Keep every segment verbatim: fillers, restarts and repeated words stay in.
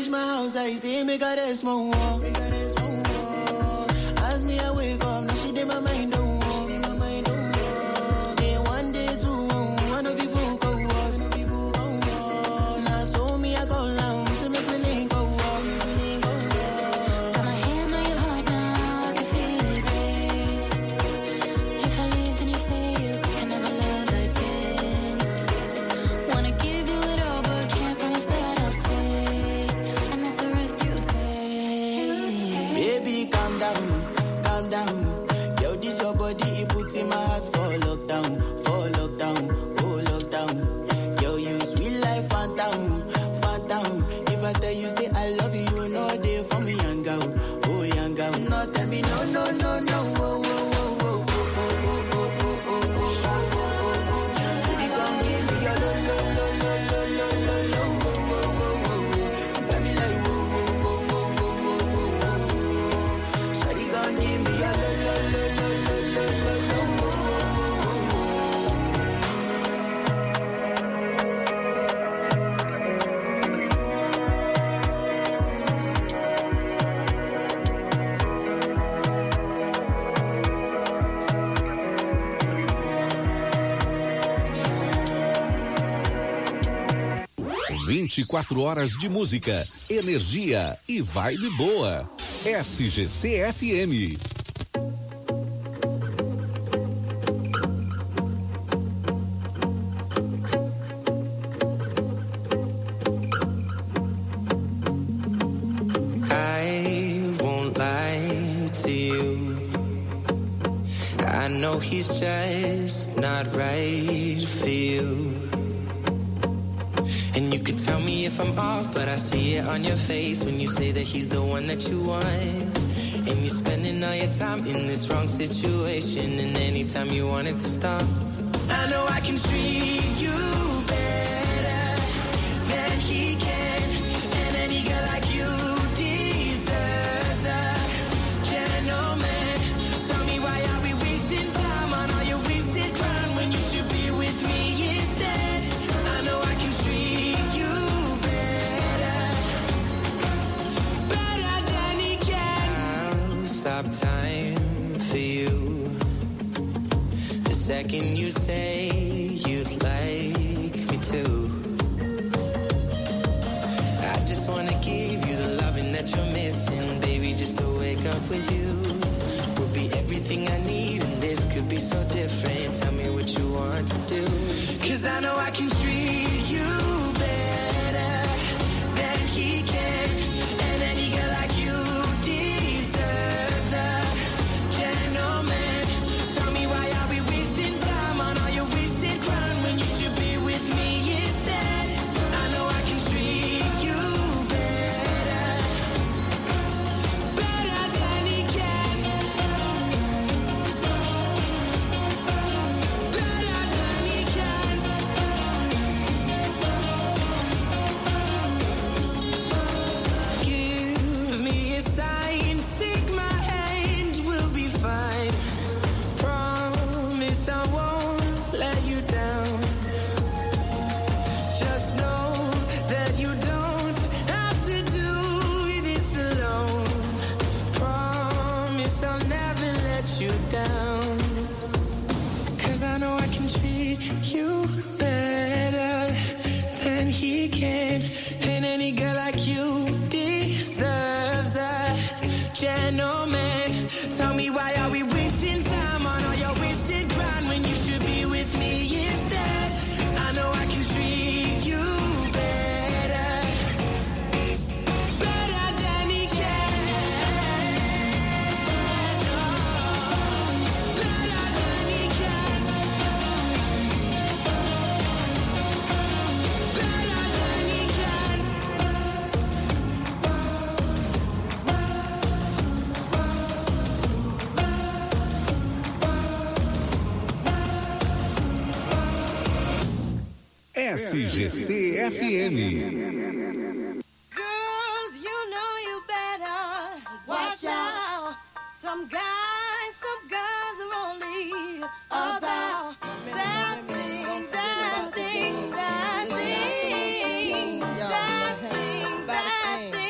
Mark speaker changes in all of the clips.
Speaker 1: reach my house, I say, make her rest more. Make her rest more. As me, I wake up, now she did my mind, don't walk. My mind, don't walk. Day one, day two, one of you folk go us. Now, so me, I go down, so make me link go walk.
Speaker 2: Got my hand on your heart now, I can feel it race. If I leave, then you say you can never love again. Wanna give you it all, but can't promise that I'll stay. And that's a risk you take.
Speaker 1: Baby, calm down, calm down. Yo, this your body, it puts in my heart for lockdown, for lockdown, oh lockdown. Yo, you sweet life, phantom, phantom. If I tell you, say I love you, you know they for me, young girl, oh young girl. No, tell me, no, no, no, no, oh, oh, oh, oh, oh, oh, oh, oh, oh, oh, oh, oh, oh. Baby, come give me your lo, lo, lo, lo, lo, lo, lo, lo, oh, oh, oh, oh, oh. You got me like, oh, oh, oh, oh, oh, oh, oh, oh. Shawty, come give me your lo, lo, lo, lo, lo, lo, lo, lo, oh, oh, oh, oh, oh.
Speaker 3: vinte e quatro horas de música, energia e vibe boa. S G C F M.
Speaker 4: I won't lie to you. I know he's just not right for you. And you could tell me if I'm off, but I see it on your face when you say that he's the one that you want. And you're spending all your time in this wrong situation, and anytime you want it to stop, I know I can treat you better than he can. And any girl like you deserves a gentleman. Tell me why are we wasting time on all your wasted crime when you should be with me instead. I know I can treat you better, better than he can. I'll stop time for you the second you say you'd like me to. I just wanna give you the loving that you're missing, baby, just to wake up with you will be everything I need, and this could be so different. Tell me what you want to do, 'cause I know I can treat you better than he can. And any girl like you deserves a gentleman. Tell me why are we wasting time on all your wasted crime when you should be with me instead. I know I can treat you better, better than he can, better than he can. Give me a sign, take my hand, we'll be fine. Promise I won't let you down. Just know that you don't have to do this alone. Promise I'll never let you down. 'Cause I know I can treat you better than he can. And any girl like you deserves a gentleman. Tell me why are we wasting time on all your wasted grind when you should be with me instead. I know I can treat you better, better than he can. Better than he can. Better than he can.
Speaker 3: S G C F M.
Speaker 5: Girls, you know you better watch out. Some guys, some guys are only about that thing, that thing, that thing, that thing, that thing.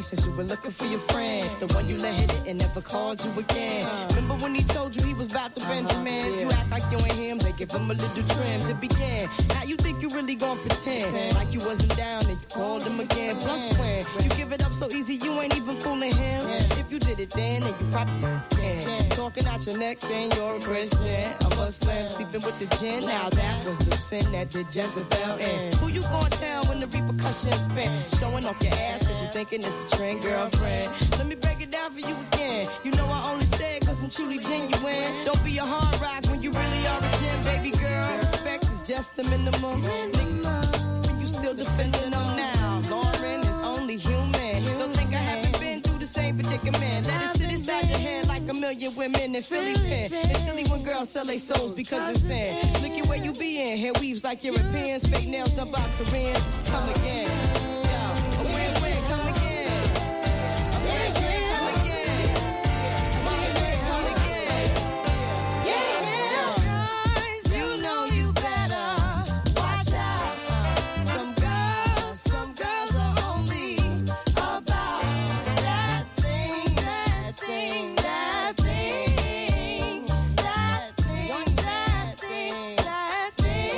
Speaker 6: since you were looking for your friend. The one you let hit it and never called you again. Remember when he told you he was about to Benjamins? You act like you ain't him, they give him a little trim to begin. Now you think you really gon' pretend like you wasn't down and you called him again. Plus when you give it up so easy, you ain't even fooling him. If you did it then, then you probably can. Talking out your neck saying you're a Christian, a Muslim, sleeping with the gin. Now that was the sin that did Jezebel in. Who you gonna tell when the repercussions spin? Showing off your ass cause you thinking it's a trend, girlfriend. Let me break it down for you again. You know I only said cause I'm truly genuine. Don't be a hard rock when you really are a gem, baby girl. Respect is just the minimum. Nigga, you still defending them now. Lauren is only human. Don't think I haven't been through the same predicament. Let it sit inside your head like a million women in Philly pen. It's silly when girls sell their souls because it's sin. Look at where you be in. Hair weaves like Europeans. Fake nails done by Koreans. Come again. Yo, a win-win. Come again. A win-win. Come again. Mama said come again. Yeah, yeah. Guys, you know you better watch out. Some girls, some girls are only about that thing, that thing, that thing, that thing, that thing, that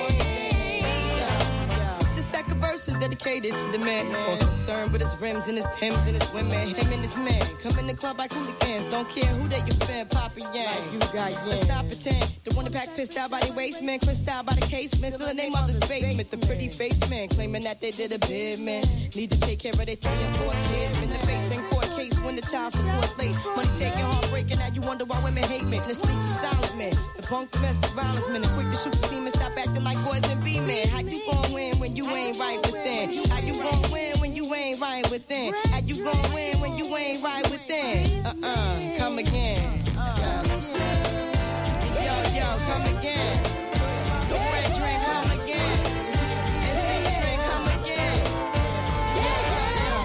Speaker 6: thing. The second verse is dedicated to the man more concerned with his rims and his Timbs and his women. Him and his man come in the club like hooligans. Don't care who they your fan, Papa Yang. Like you got yeah. Let's not pretend. The one that pack pissed out by the waist, man, crissed out by the casement. Still the name of this basement. The pretty face man claiming that they did a bid, man. Need to take care of their three and four kids. Been the face in court case when the child support's late. Money taking, heartbreaking. Now you wonder why women hate men. The sneaky silent man. The punk domestic violence man. The quick to shoot the semen. Stop acting like boys and be men. How you gon' win when you ain't right within? How you gon' win when you ain't right within? How you gon' win when you ain't right within? Uh-uh, come again. Uh, yo, yo, come again. The red drink, come again. And six drink, come again. Yeah, yeah,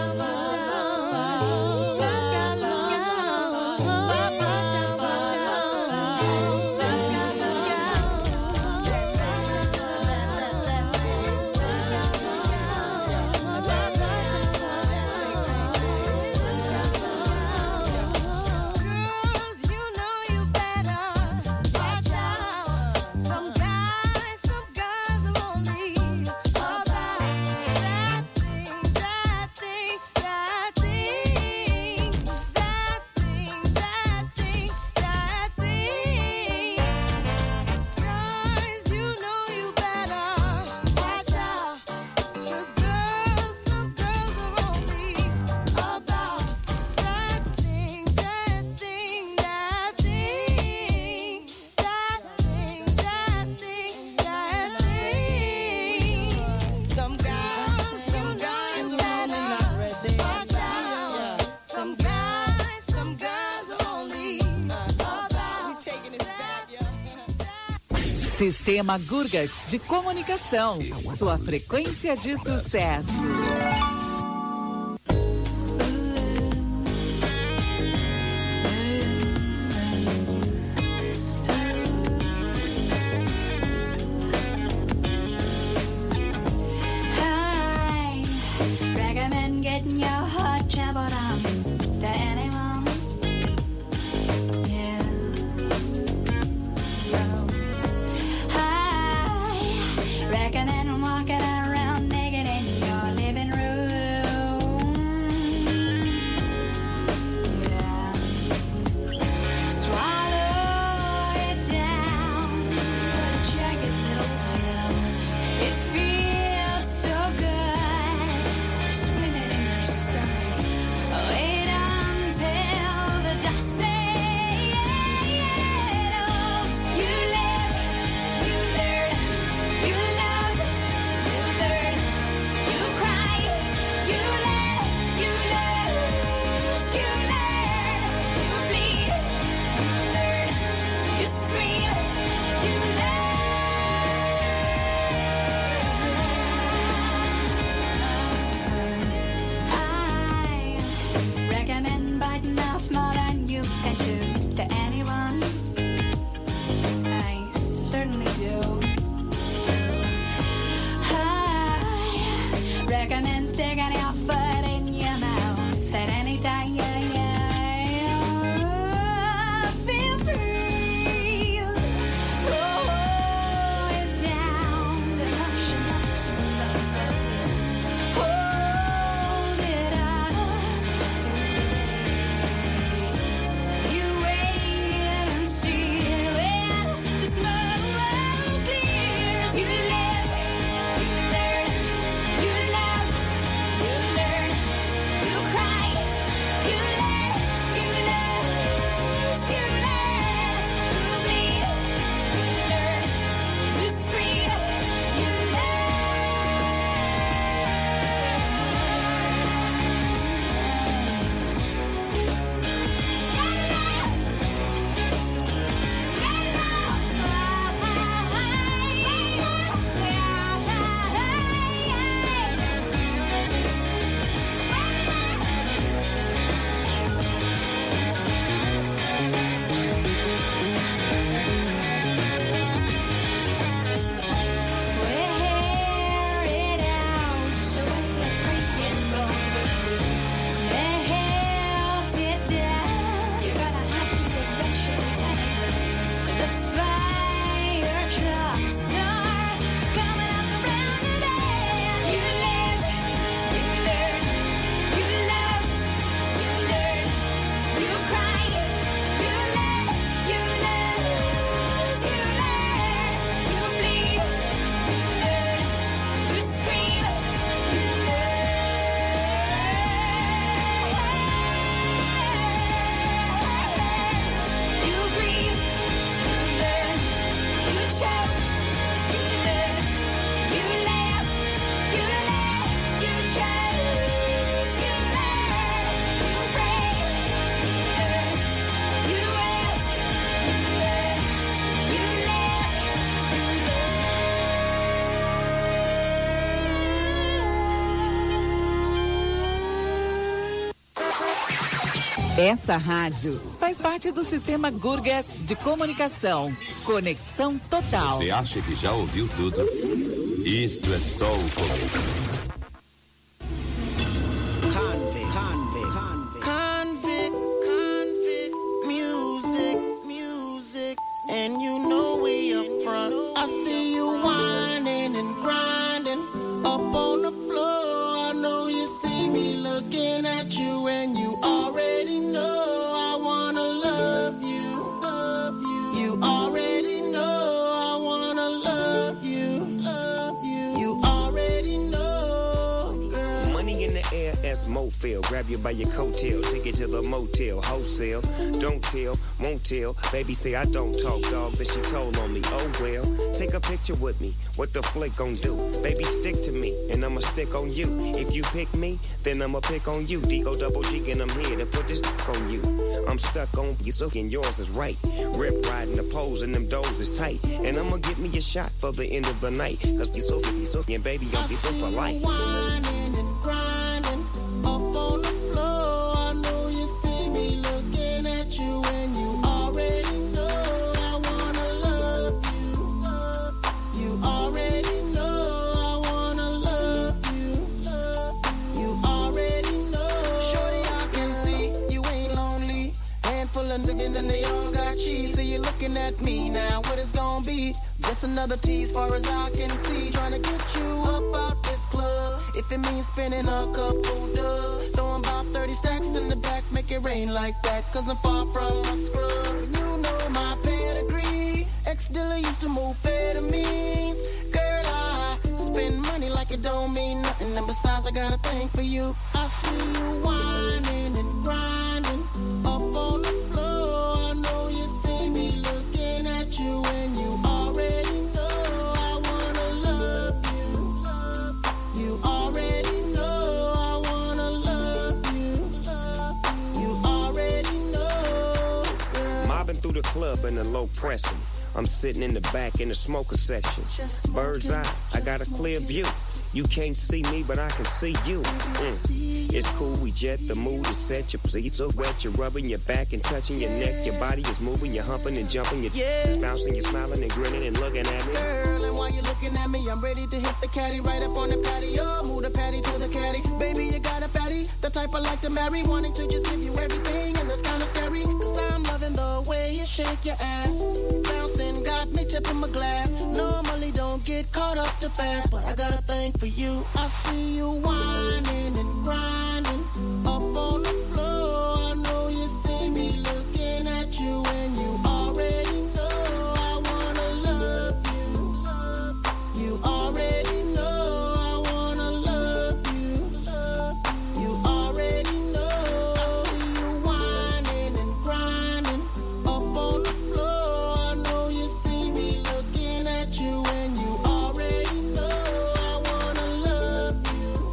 Speaker 6: girls, you know you better watch out. Some guys, some guys are only about that thing, that thing, that thing, that thing, that thing, that thing. Guys, you know you better watch out. 'Cause girls, some girls are only about that thing, that thing, that thing, that thing, that thing, that thing. Some guys, some guys are only not ready. Watch out. Some guys, some girls are only about. We taking it back, yo.
Speaker 7: Sistema Gurgax de Comunicação. Sua frequência de sucesso.
Speaker 2: I recommend getting your heart traveled on to anyone. Yeah. I recommend walking around naked in your living room. Yeah. Swallow it down. Check it out. It feels so good. Swimming in your stomach. Wait until the dust settles. You live, you learn, you love, you learn, you cry, you laugh, you lose, you learn, you bleed, you learn, you scream, you learn. I recommend biting off more than you can chew to anyone. I certainly do. I recommend sticking your foot in your mouth
Speaker 7: Essa rádio faz parte do sistema Gurgats de comunicação. Conexão total.
Speaker 8: Você acha que já ouviu tudo? Isto é só o começo.
Speaker 1: Convict, convict, convict, convict, music, music, and you know we up front. I see you whining and grinding up on the floor. I know you see me looking at you, and you already know I wanna love you, love you. You already know I wanna love you, love you. You already know, girl.
Speaker 9: Money in the air, as Mofil. Grab you by your coattail, take it to the motel, wholesale. Don't tell, won't tell. Baby say I don't talk, dog, but she told on me. Oh well, take a picture with me. What the flick gon' do? Baby, stick to me, and I'ma stick on you. If you pick me, then I'ma pick on you. D-O double G, and I'm here to put this on you. I'm stuck on you, so and yours is right. Rip riding the poles, and them doors is tight. And I'ma get me a shot for the end of the night. Cause you so, you so, and baby, I'll be so polite.
Speaker 1: Whining and grinding up on the floor. I know you see me looking at you, and you already know I wanna love you. You already know I wanna love you. You already know. Shorty, I can see you ain't lonely. Handful of niggas and they all got cheese. So you're looking at me now. What it's gonna be? Just another tease, far as I can see. Trying to get you up out this club. If it means spending a couple dubs, throwing about thirty stacks in the back, make it rain like that. Cause I'm far from a scrub. And you know my pedigree. Ex-dealer used to move amphetamines. Girl, I spend money like it don't mean nothing. And besides, I got a thing for you. I see you whining and grinding up on the floor. I know you see me looking at you, and you already know I wanna love you. You already know I wanna love you. You already know, girl.
Speaker 9: Mobbing through the club in the low pressing. I'm sitting in the back in the smoker section. Bird's eye, I got a clear view. You can't see me, but I can see you. Mm. It's cool, we jet, the mood is set. Your pussy so wet, you're rubbing your back and touching your neck. Your body is moving, you're humping and jumping. Your
Speaker 1: Yeah.
Speaker 9: is bouncing, you're smiling and grinning and looking at me.
Speaker 1: Girl, and while you're looking at me, I'm ready to hit the caddy right up on the patio. Move the patty to the caddy. Baby, you got a fatty, the type I like to marry. Wanting to just give you everything, and that's kinda scary. Cause I'm loving the way you shake your ass. Bouncing, got me tipping my glass. Normally don't get caught up too fast, but I got a thing for you. I see you whining and grinding up on the floor. I know you see me looking at you, and you already know I wanna love you. You already know I wanna love you. You already know. I see you whining and grinding up on the floor. I know you see me looking at you, and you already know I wanna love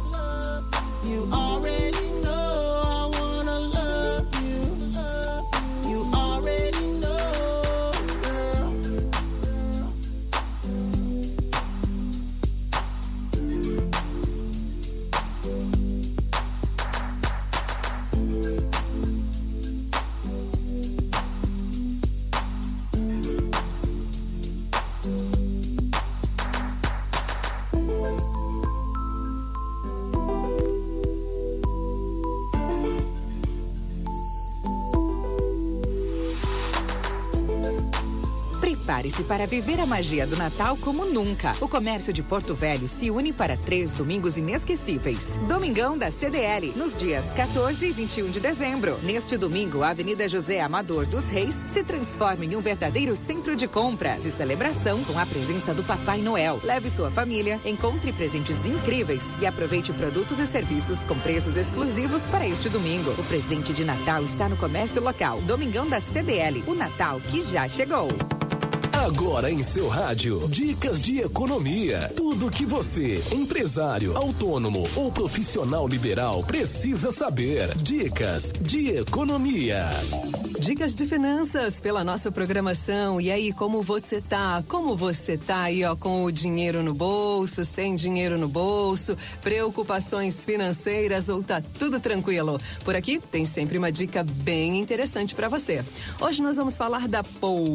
Speaker 1: you. You already know I wanna love you. You already know, girl.
Speaker 7: Prepare-se para viver a magia do Natal como nunca. O comércio de Porto Velho se une para três domingos inesquecíveis. Domingão da C D L, nos dias quatorze e vinte e um de dezembro. Neste domingo, a Avenida José Amador dos Reis se transforma em um verdadeiro centro de compras e celebração com a presença do Papai Noel. Leve sua família, encontre presentes incríveis e aproveite produtos e serviços com preços exclusivos para este domingo. O presente de Natal está no comércio local. Domingão da C D L, o Natal que já chegou.
Speaker 10: Agora em seu rádio, dicas de economia. Tudo que você, empresário, autônomo ou profissional liberal, precisa saber. Dicas de economia.
Speaker 11: Dicas de finanças pela nossa programação. E aí, como você tá? Como você tá aí, ó, com o dinheiro no bolso, sem dinheiro no bolso, preocupações financeiras ou tá tudo tranquilo? Por aqui tem sempre uma dica bem interessante para você. Hoje nós vamos falar da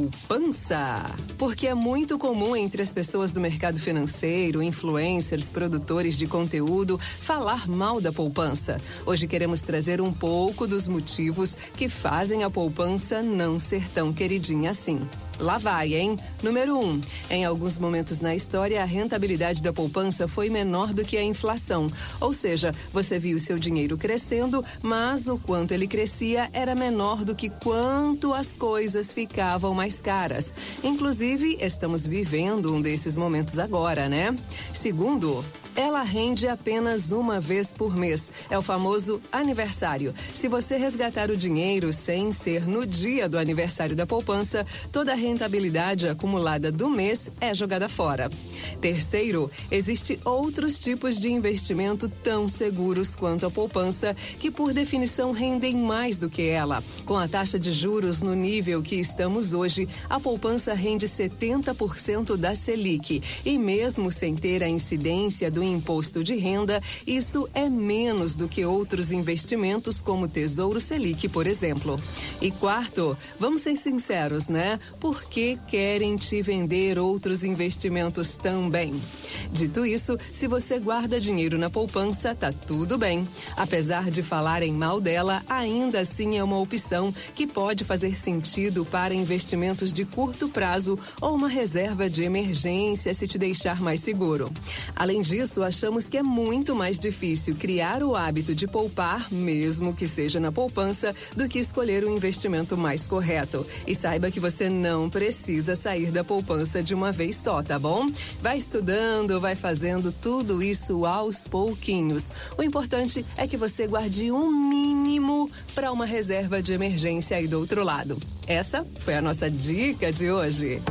Speaker 11: poupança, porque é muito comum entre as pessoas do mercado financeiro, influencers, produtores de conteúdo, falar mal da poupança. Hoje queremos trazer um pouco dos motivos que fazem a poupança não ser tão queridinha assim. Lá vai, hein? Número um, em alguns momentos na história, a rentabilidade da poupança foi menor do que a inflação. Ou seja, você viu seu dinheiro crescendo, mas o quanto ele crescia era menor do que quanto as coisas ficavam mais caras. Inclusive, estamos vivendo um desses momentos agora, né? Segundo, ela rende apenas uma vez por mês. É o famoso aniversário. Se você resgatar o dinheiro sem ser no dia do aniversário da poupança, toda a rentabilidade acumulada do mês é jogada fora. Terceiro, existe outros tipos de investimento tão seguros quanto a poupança, que por definição rendem mais do que ela. Com a taxa de juros no nível que estamos hoje, a poupança rende setenta por cento da Selic. E mesmo sem ter a incidência do imposto de renda, isso é menos do que outros investimentos como Tesouro Selic, por exemplo. E quarto, vamos ser sinceros, né? Por que querem te vender outros investimentos também? Dito isso, se você guarda dinheiro na poupança, tá tudo bem. Apesar de falarem mal dela, ainda assim é uma opção que pode fazer sentido para investimentos de curto prazo ou uma reserva de emergência se te deixar mais seguro. Além disso, achamos que é muito mais difícil criar o hábito de poupar, mesmo que seja na poupança, do que escolher o investimento mais correto. E saiba que você não precisa sair da poupança de uma vez só, tá bom? Vai estudando, vai fazendo tudo isso aos pouquinhos. O importante é que você guarde um mínimo para uma reserva de emergência aí do outro lado. Essa foi a nossa dica de hoje.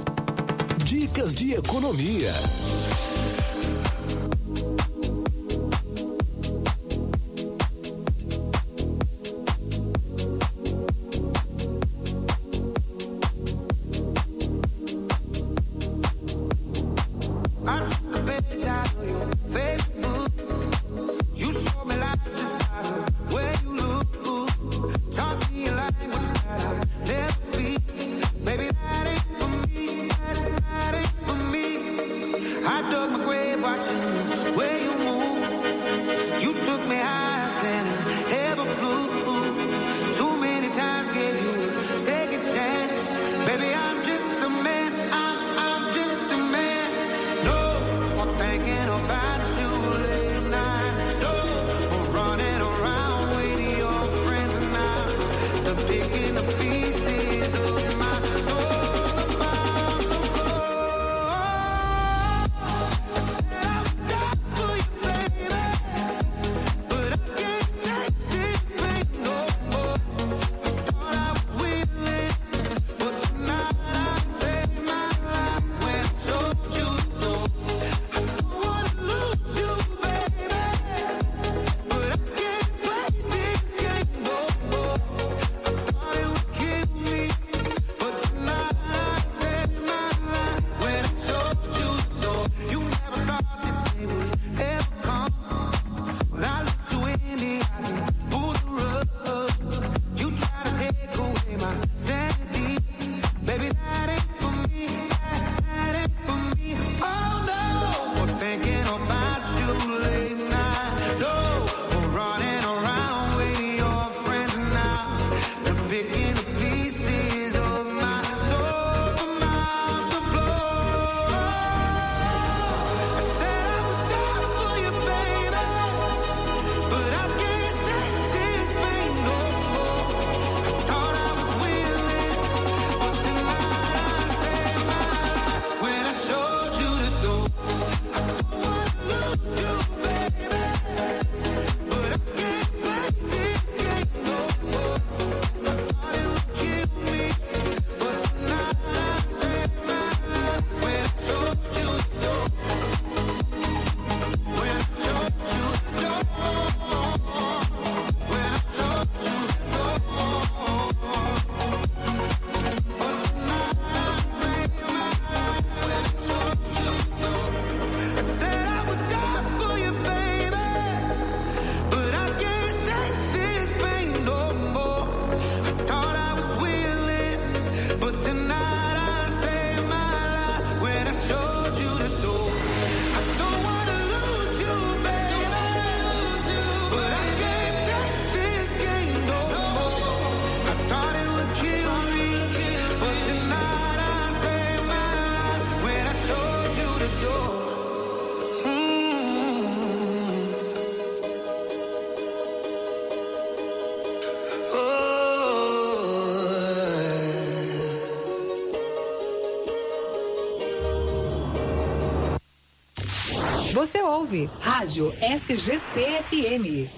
Speaker 10: Dicas de economia.
Speaker 12: I but I can't take this pain no more. I thought I was willing, but tonight I saved my life when I showed you the door. I don't wanna lose you, baby, but I can't take this game no more. I thought it would kill me, but tonight I saved my life when I showed you the door.
Speaker 7: Você ouve Rádio S G C F M.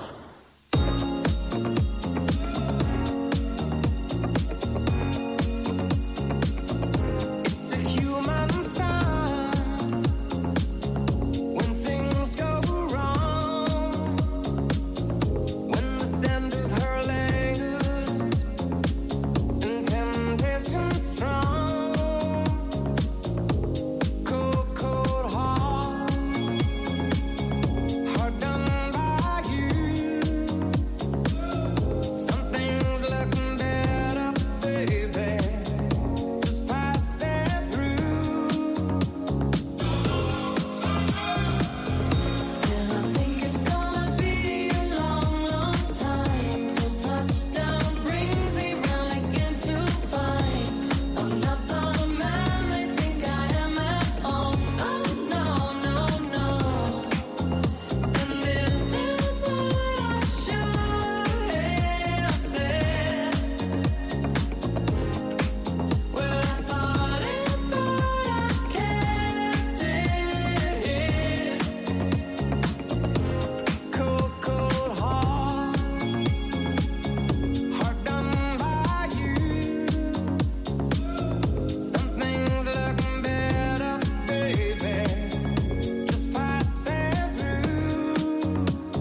Speaker 12: It's a human sign when things go wrong, when the scent of her lingers and temptation strong, cold, cold heart, hard done by you. Something's looking better, baby, just passing through.
Speaker 2: And I think it's gonna be a long, long time till touchdown brings me round again to find I'm not the man they think I am at home. Oh no, no, no. And this is what I should have said. Well, I thought it, but I kept it hid.
Speaker 12: Cold, cold heart, hard done by you. Something's looking better, baby, just passing through.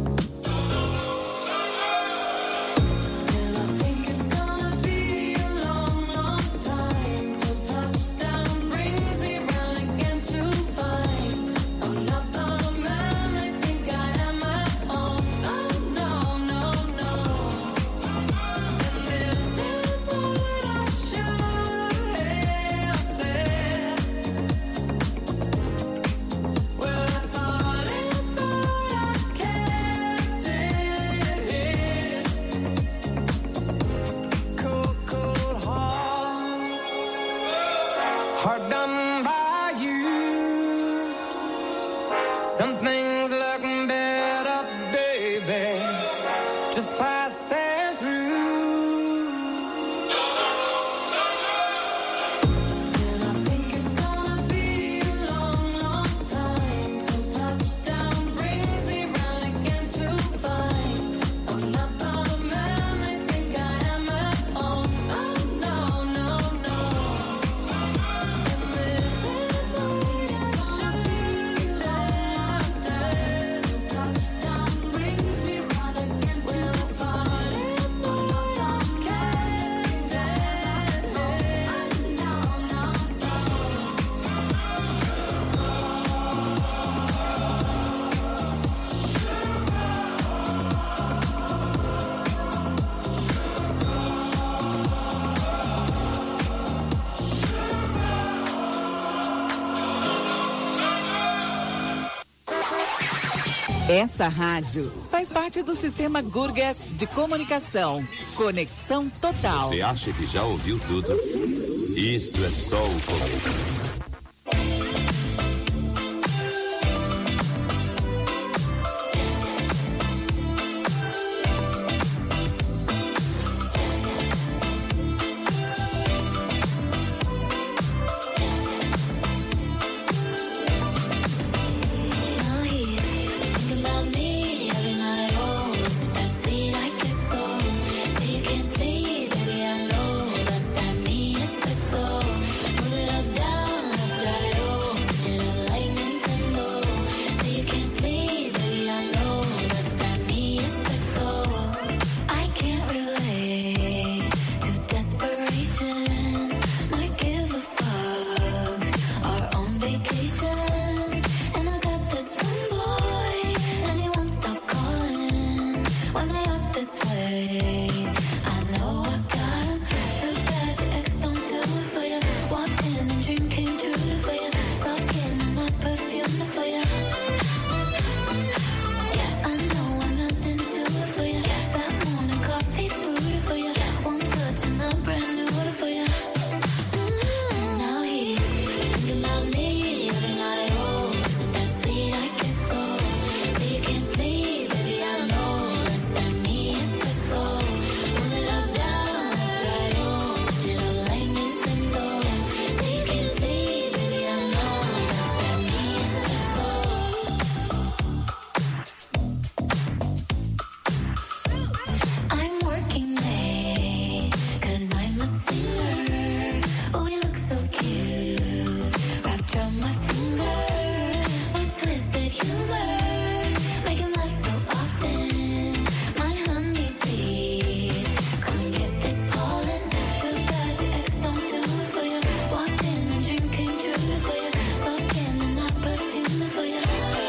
Speaker 2: And I think it's gonna be a long, long time till touchdown brings me round again to find I'm not the man they think I am at home. Oh no, no, no. And this is what I should have said. Well, I thought it, but I kept it hid.
Speaker 12: Cold, cold heart, hard done by you. Something's looking better, baby, just passing through.
Speaker 2: And I think it's gonna be a long, long time till touchdown brings me round again to find I'm not the man they think I am at home. Oh no, no, no. And this is what I should have said. Touchdown brings me round again to find it, but I kept it hid. No, no, no.
Speaker 7: Essa rádio faz parte do sistema Gurgets de comunicação. Conexão total.
Speaker 8: Você acha que já ouviu tudo? Isto é só o começo.
Speaker 2: Now he's thinking about me every night. Oh, is it that sweet I get so? Say you can't sleep, baby, I know that's that me espresso. Put it up, down, way. I know I got 'em. Too bad your ex don't do it for you. Walked in and dream came true for you. Soft skin and not perfume for you. Yes, I know I'm not into it for you. Yes, that morning coffee brewed for you. Yes, one touch and I'm brand new for you. Mm, now he's thinking about me every night. Oh, isn't that sweet? I guess so. Say you can't sleep, baby, I know. Less than me, espresso. Move it up, down, left, right, oh. Switch it up like Nintendo. Say you can't sleep, baby, I know. Less than me, espresso. I'm working late, 'cause I'm a singer. Oh, you look so cute, wrapped around my finger. My twisted humor, make him laugh so often. My honeybee, come and get this pollen. Too bad your ex don't do it for you. Walked in and dream came true for you. Soft skin and not perfume for you.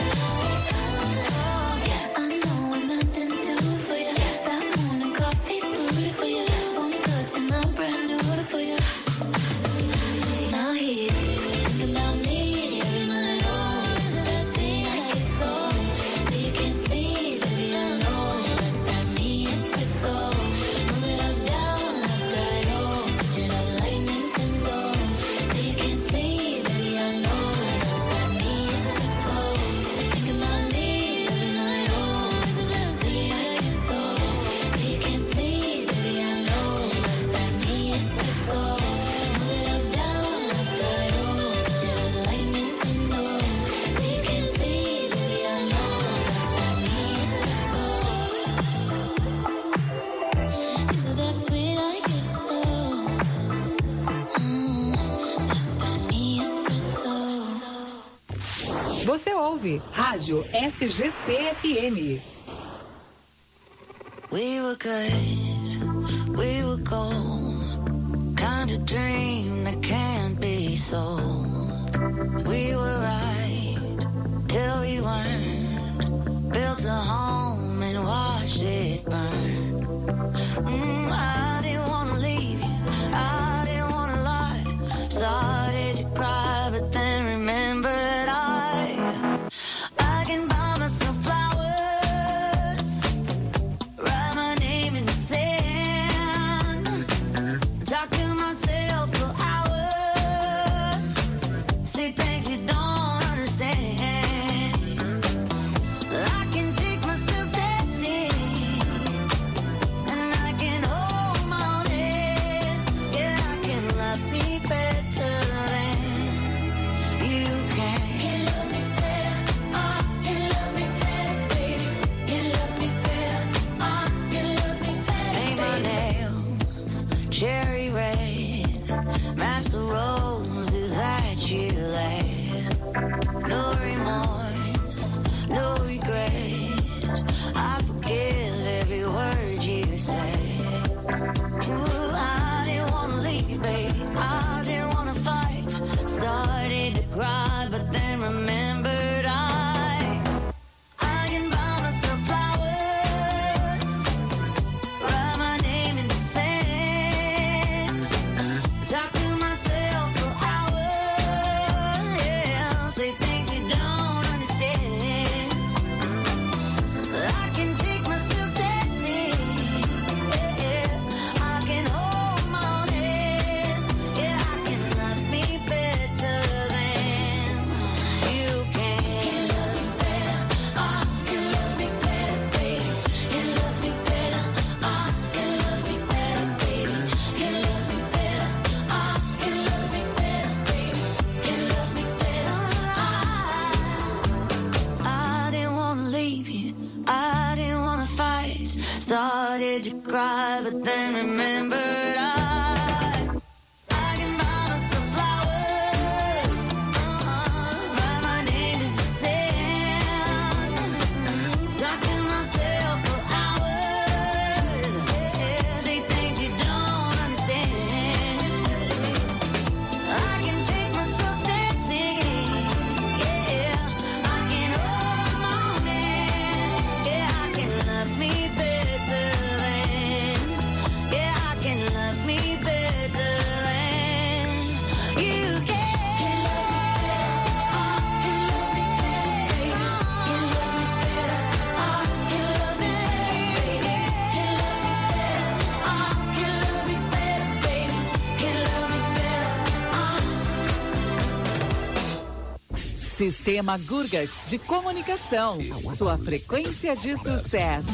Speaker 2: Yes, I know I'm not into it for you. Yes, that morning coffee brewed for you. One touch and I'm brand new for you. Now he's thinking about me every night. Oh, isn't that sweet? I guess so. Say you can't sleep, baby, I know. Less than me, espresso. Move it up, down, left, right, oh. Switch it up like Nintendo. Say you can't sleep, baby, I know. Less than me, espresso. Thinking about me every night. Oh, isn't that sweet? I guess so. Say you can't sleep, baby, I know. Less than me, espresso. Move it up, down, left, right, oh. Switch it up like Nintendo. Say you can't sleep, baby, I know. Less than me, espresso. Is it that sweet? I guess so. Mm, less than me, espresso.
Speaker 7: Você ouve Rádio S G C F M.
Speaker 2: We were good, we were gold. Kind of dream that can't be sold. We were right till we weren't. Built a home and watched it burn. Mm, I didn't wanna leave you, I didn't wanna lie. Started to cry, but then remembered I I can buy myself flowers, write my name in the sand, talk to myself for hours, say things you don't understand. I can take myself dancing, and I can hold my own head. Yeah, I can love me better than you can. Can love me better, oh, can love me better, baby. Can love me better, oh, can love me better. Paint my nails cherry red, match the roses that you laid. No remorse, no regret. I forgive every word you say. Ooh, I didn't wanna leave, babe. I didn't wanna fight. Started to cry, but then remembered I I can buy myself flowers, write my name in the sand, talk to myself for hours, yeah, say things you don't understand. I can take myself dancing, yeah, I can hold my own head, yeah, I can love me better than you can. Can love me better, oh, can love me better, baby. Can love me better, oh, can love me better, baby. Can love me better, oh, can love me better, baby. Can love me better, oh. I didn't wanna leave you, I didn't wanna fight. Started to cry, but then remembered I I can buy myself flowers, uh-huh, write my name in the sand, talk to myself for hours, yeah, say things you don't understand. I can take myself dancing, yeah, I can hold my own hand, yeah, I can love me better than
Speaker 13: Sistema Gurgax de Comunicação. Sua frequência de sucesso.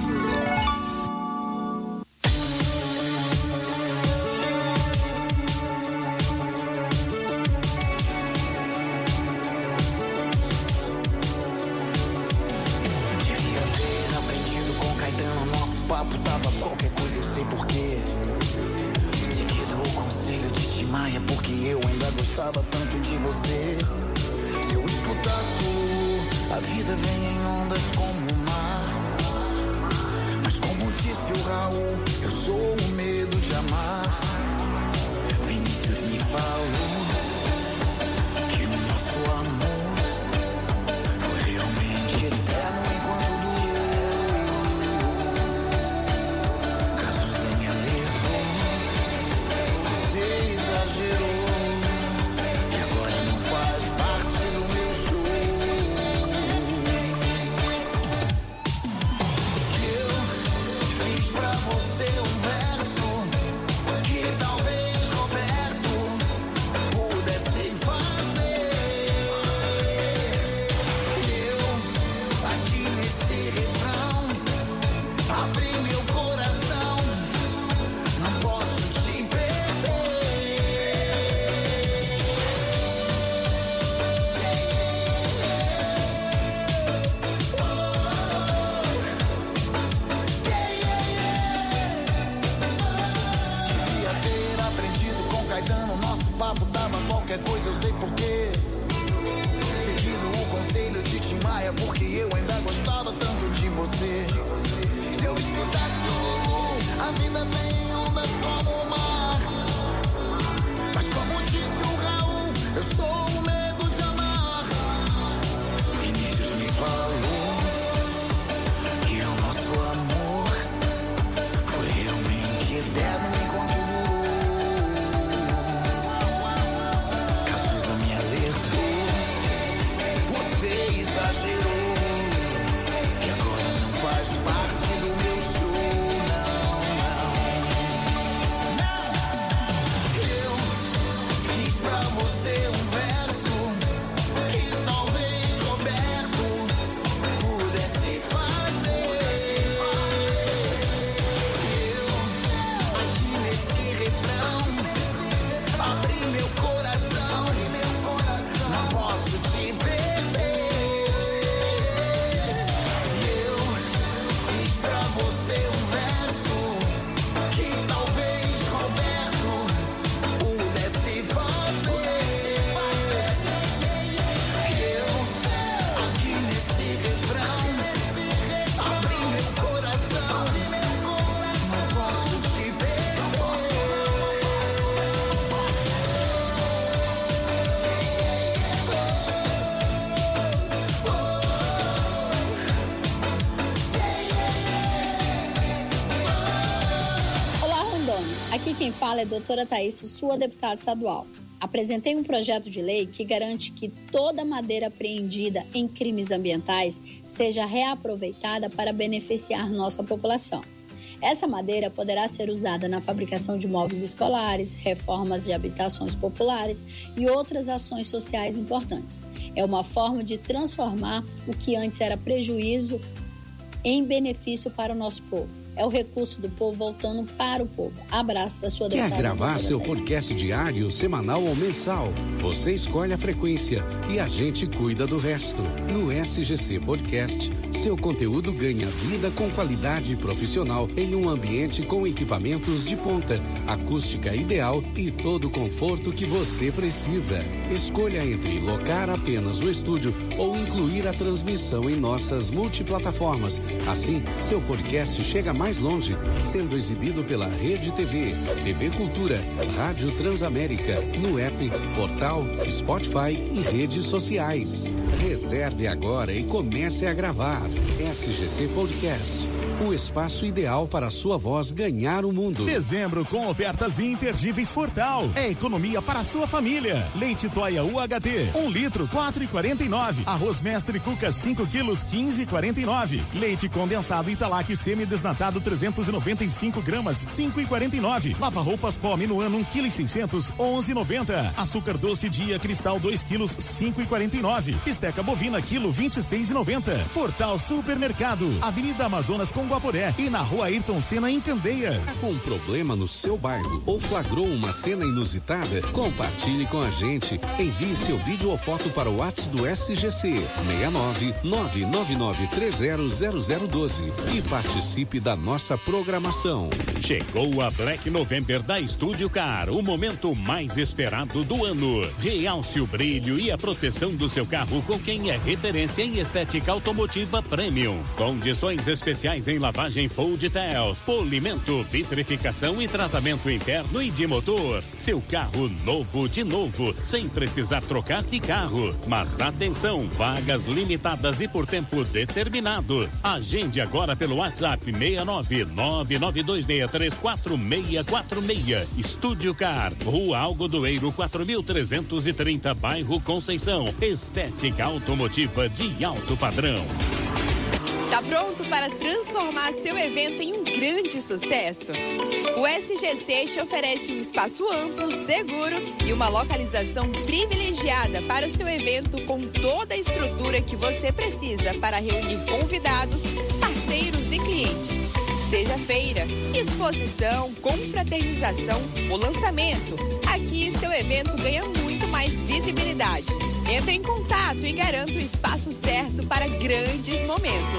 Speaker 14: Quem fala é a doutora Thaís, sua deputada estadual. Apresentei um projeto de lei que garante que toda madeira apreendida em crimes ambientais seja reaproveitada para beneficiar nossa população. Essa madeira poderá ser usada na fabricação de móveis escolares, reformas de habitações populares e outras ações sociais importantes. É uma forma de transformar o que antes era prejuízo em benefício para o nosso povo. É o recurso do povo voltando para o povo. Abraço da sua deputada.
Speaker 3: Quer gravar seu podcast diário, semanal ou mensal? Você escolhe a frequência e a gente cuida do resto. No S G C Podcast, seu conteúdo ganha vida com qualidade profissional em um ambiente com equipamentos de ponta, acústica ideal e todo o conforto que você precisa. Escolha entre locar apenas o estúdio ou incluir a transmissão em nossas multiplataformas. Assim, seu podcast chega mais mais longe, sendo exibido pela Rede T V, T V Cultura, Rádio Transamérica, no app, portal, Spotify e redes sociais. Reserve agora e comece a gravar. S G C Podcast. o espaço ideal para a sua voz ganhar o mundo.
Speaker 15: Dezembro com ofertas imperdíveis Fortal. É economia para a sua família. Leite Toia U H T, um litro, quatro e quarenta e nove. Arroz Mestre Cuca, cinco quilos, quinze e quarenta e nove. Leite condensado Italac semi-desnatado, trezentos e noventa e cinco gramas, cinco e quarenta e nove. Lava roupas pó Minuano, um quilo e seiscentos, onze e noventa. Açúcar doce Dia Cristal, dois quilos, cinco e quarenta e nove. Bisteca bovina, quilo, vinte e seis e noventa. Fortal Supermercado, Avenida Amazonas com Guaporé e na Rua Ayrton Senna em Candeias.
Speaker 3: Tá com um problema no seu bairro ou flagrou uma cena inusitada? Compartilhe com a gente. Envie seu vídeo ou foto para o WhatsApp do S G C seis nove nove nove nove três zero zero zero um dois e participe da nossa programação.
Speaker 16: Chegou a Black November da Estúdio Car, o momento mais esperado do ano. Realce o brilho e a proteção do seu carro com quem é referência em estética automotiva premium. Condições especiais em lavagem full details, polimento, vitrificação e tratamento interno e de motor. Seu carro novo de novo, sem precisar trocar de carro. Mas atenção, vagas limitadas e por tempo determinado. Agende agora pelo WhatsApp seis nove nove nove dois seis três quatro seis quatro seis. Estúdio Car, Rua Algodoeiro quatro mil trezentos e trinta, bairro Conceição. Estética automotiva de alto padrão.
Speaker 17: Tá pronto para transformar seu evento em um grande sucesso? O S G C te oferece um espaço amplo, seguro e uma localização privilegiada para o seu evento com toda a estrutura que você precisa para reunir convidados, parceiros e clientes. Seja feira, exposição, confraternização ou lançamento, aqui seu evento ganha muito mais visibilidade. Entre em contato e garanta o espaço certo para grandes momentos.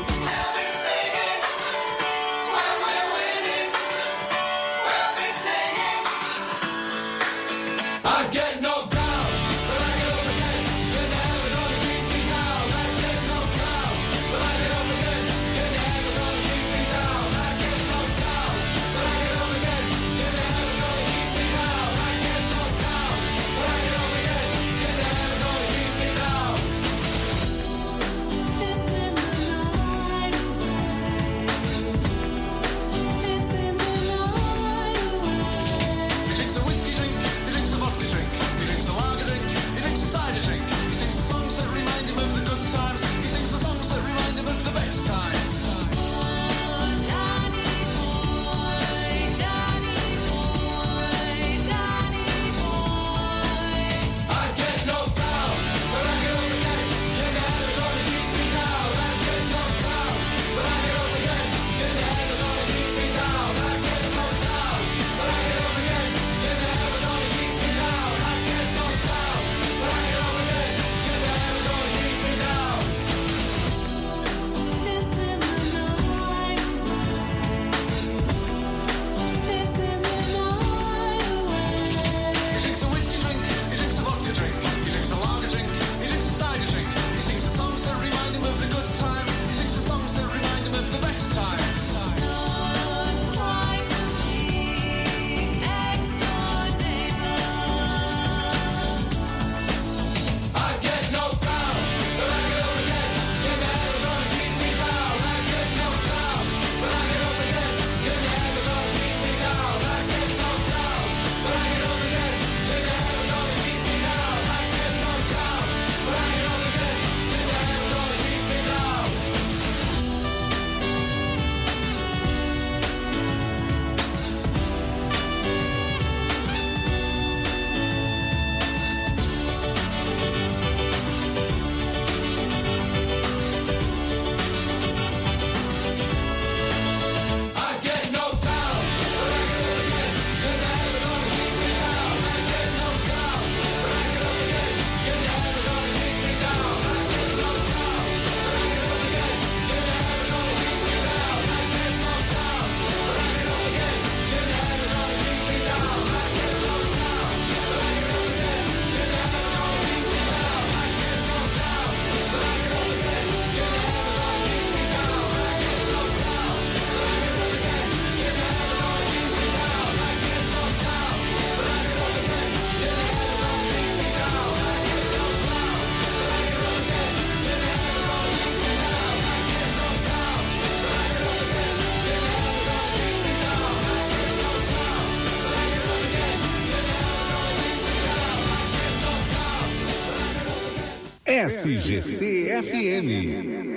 Speaker 3: S G C F M.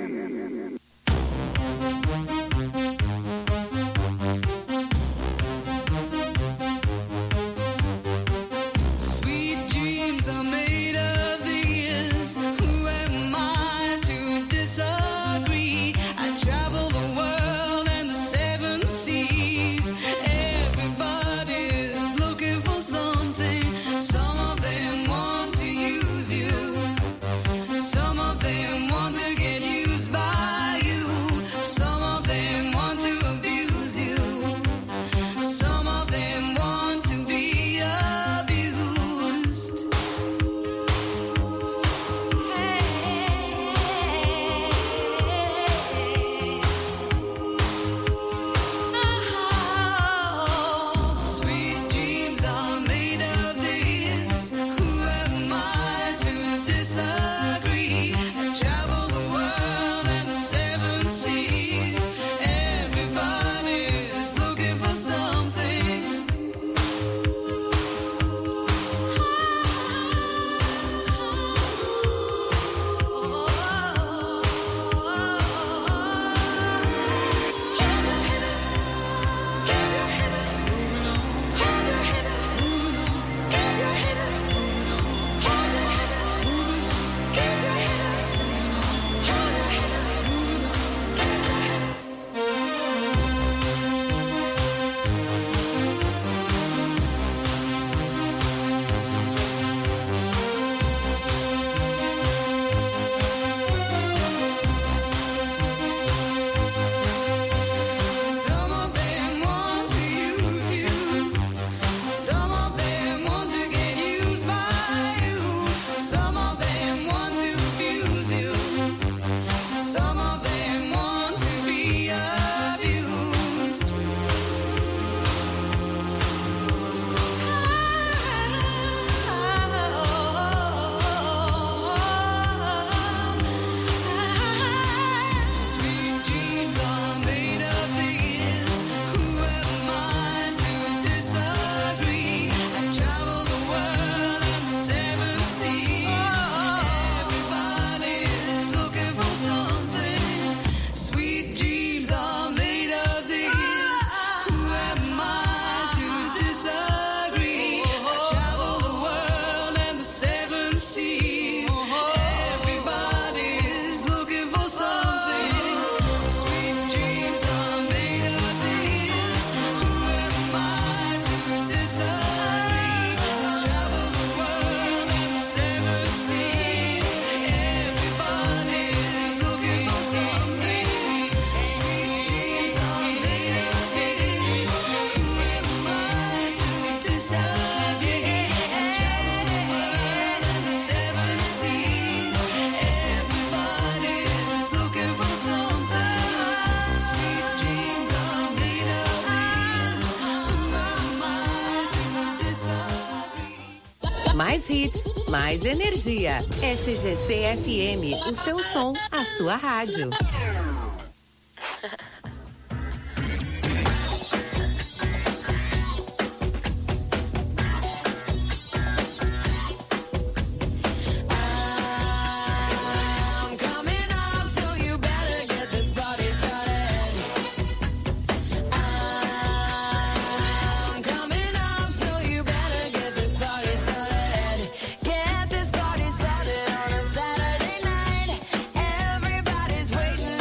Speaker 18: Mais hits, mais energia. S G C F M, o seu som, a sua rádio.
Speaker 19: Get this party started on a Saturday night. Everybody's waiting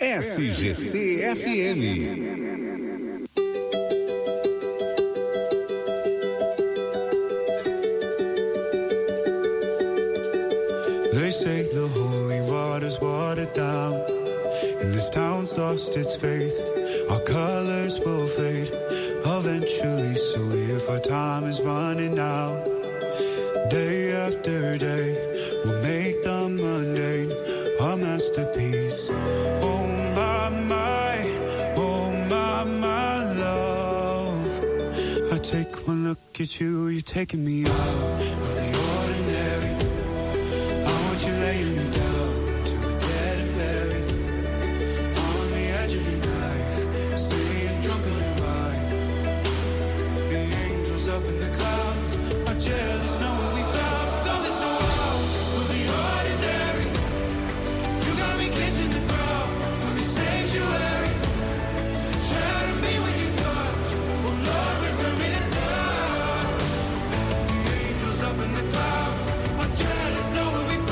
Speaker 3: S G C F M.
Speaker 12: They say the holy water's watered down, and this town's lost its faith. Our colors will fade eventually, so if our time is running out, day after day, we'll make the mundane a masterpiece. Oh my, my, oh my, my love. I take one look at you, you're taking me out of the ordinary. You laying me down to a dead and buried on the edge of your knife, staying drunk on the ride. The angels up in the clouds are jealous knowing we found something so wild for the ordinary. You got me kissing the ground of your sanctuary. Shadow me when you touch, oh Lord, return me to dust. The angels up in the clouds are jealous knowing we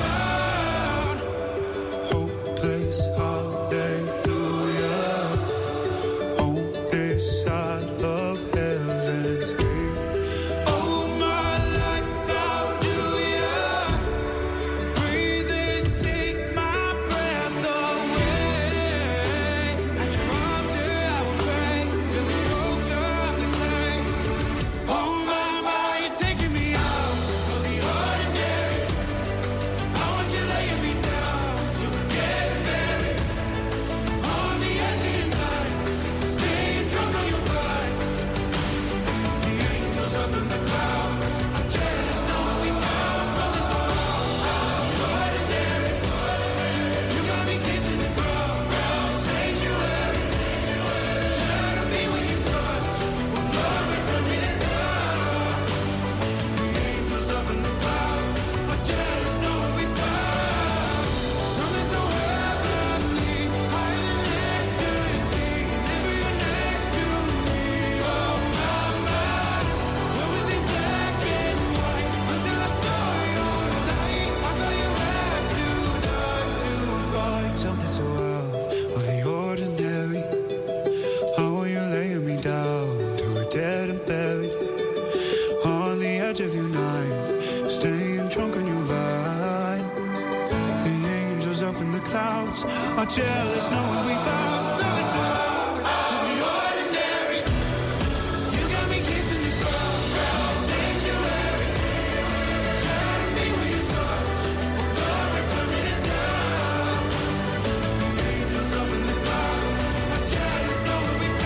Speaker 12: are jealous knowing we found something so wild of the ordinary. You got me kissing the ground, sanctuary. Shadow me when you touch, oh Lord, return me to dust. The angels up in the clouds are jealous knowing we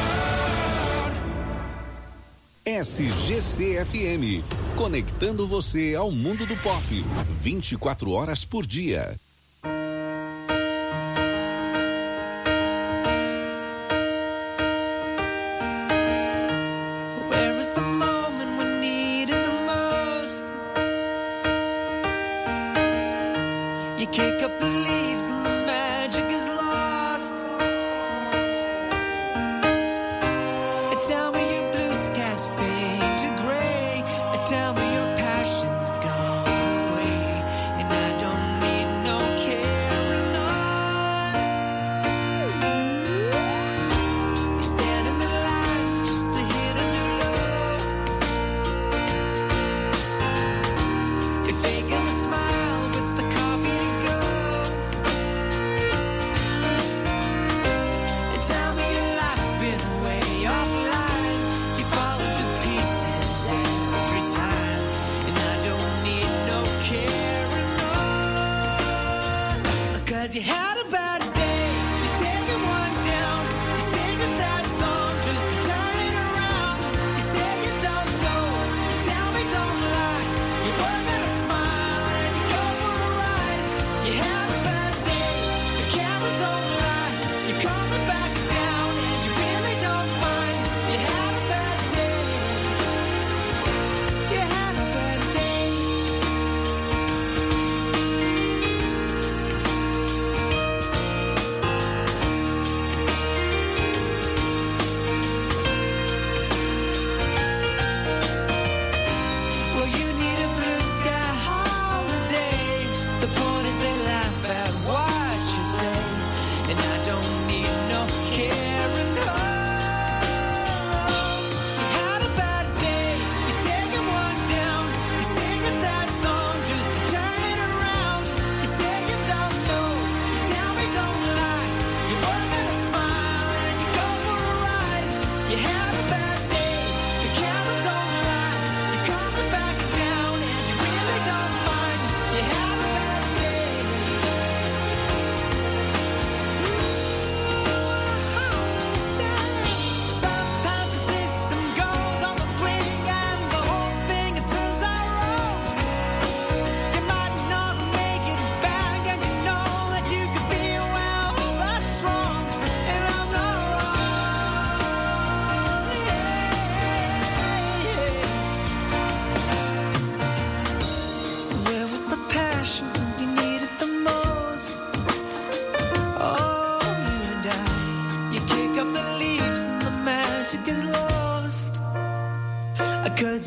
Speaker 12: found.
Speaker 3: S G C F M, conectando você ao mundo do pop, vinte e quatro horas por dia.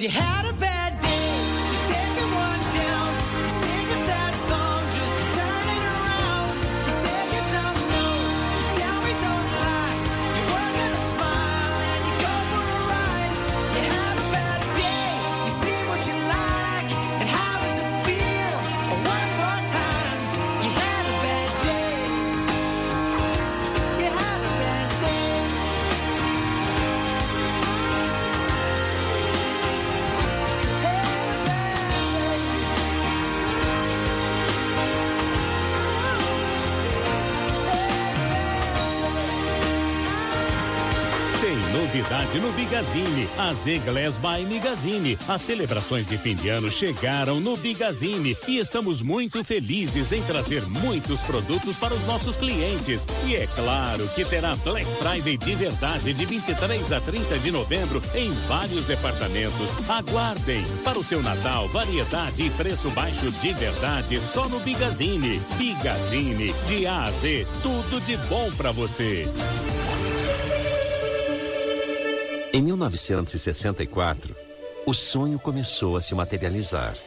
Speaker 4: you had a bad day, you take it one down, you sing a sad song just to turn it around. You say you don't know, you tell me don't lie, you were gonna smile and you go for a ride. You had a bad day, you see what you like, and how does it feel? Oh, one more time, you had a bad day, you had a bad day.
Speaker 16: Tem novidade no Bigazine, a Zeglass by Migazine. As celebrações de fim de ano chegaram no Bigazine e estamos muito felizes em trazer muitos produtos para os nossos clientes. E é claro que terá Black Friday de verdade de vinte e três a trinta de novembro em vários departamentos. Aguardem! Para o seu Natal, variedade e preço baixo de verdade só no Bigazine. Bigazine, de A a Z, tudo de bom para você.
Speaker 19: Em mil novecentos e sessenta e quatro, o sonho começou a se materializar.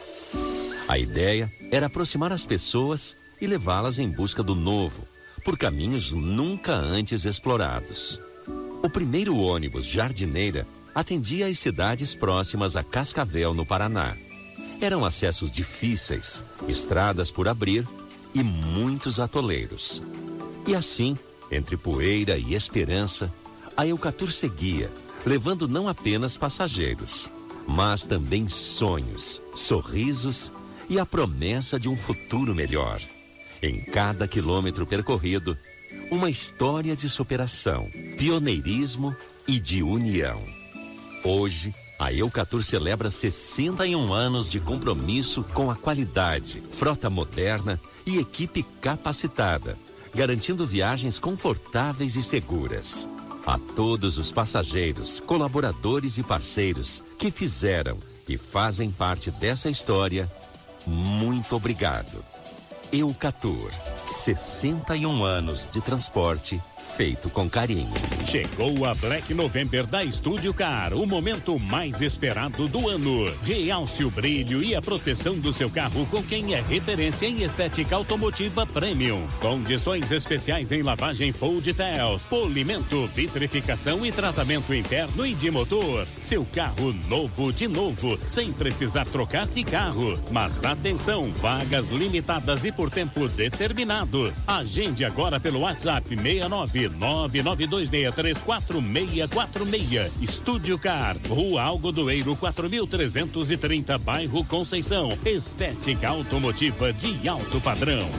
Speaker 19: A ideia era aproximar as pessoas e levá-las em busca do novo, por caminhos nunca antes explorados. O primeiro ônibus Jardineira atendia as cidades próximas a Cascavel, no Paraná. Eram acessos difíceis, estradas por abrir e muitos atoleiros. E assim, entre poeira e esperança, a Eucatur seguia, levando não apenas passageiros, mas também sonhos, sorrisos e a promessa de um futuro melhor. Em cada quilômetro percorrido, uma história de superação, pioneirismo e de união. Hoje, a Eucatur celebra sessenta e um anos de compromisso com a qualidade, frota moderna e equipe capacitada, garantindo viagens confortáveis e seguras. A todos os passageiros, colaboradores e parceiros que fizeram e fazem parte dessa história, muito obrigado. Eucatur, sessenta e um anos de transporte feito com carinho.
Speaker 16: Chegou a Black November da Estúdio Car, o momento mais esperado do ano. Realce o brilho e a proteção do seu carro com quem é referência em estética automotiva premium. Condições especiais em lavagem full details, polimento, vitrificação e tratamento interno e de motor. Seu carro novo de novo, sem precisar trocar de carro. Mas atenção, vagas limitadas e por tempo determinado. Agende agora pelo WhatsApp seis nove nove nove dois seis três quatro seis quatro seis. Estúdio Car, Rua Algodoeiro quatro mil trezentos e trinta, bairro Conceição. Estética automotiva de alto padrão.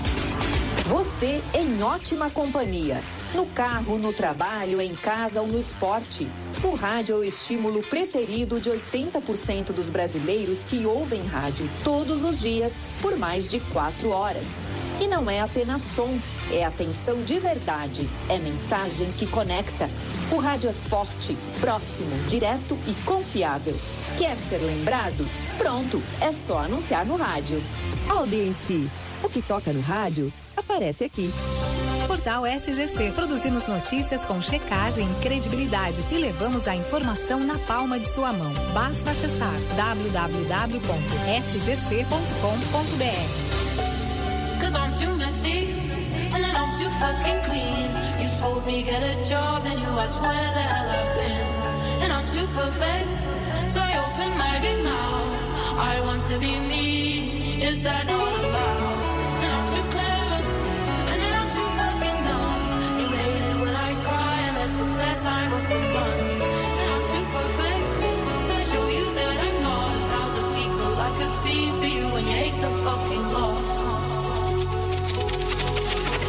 Speaker 7: Você em ótima companhia. No carro, no trabalho, em casa ou no esporte. O rádio é o estímulo preferido de oitenta por cento dos brasileiros que ouvem rádio todos os dias por mais de quatro horas. E não é apenas som, é atenção de verdade, é mensagem que conecta. O rádio é forte, próximo, direto e confiável. Quer ser lembrado? Pronto, é só anunciar no rádio. Audiência, o que toca no rádio aparece aqui.
Speaker 20: Portal S G C. Produzimos notícias com checagem e credibilidade e levamos a informação na palma de sua mão. Basta acessar w w w ponto s g c ponto com ponto b r.
Speaker 4: Cause I'm too messy, and then I'm too fucking clean. You told me get a job, and you asked where the hell I've been. And I'm too perfect, so I open my big mouth. I want to be me, is that not allowed?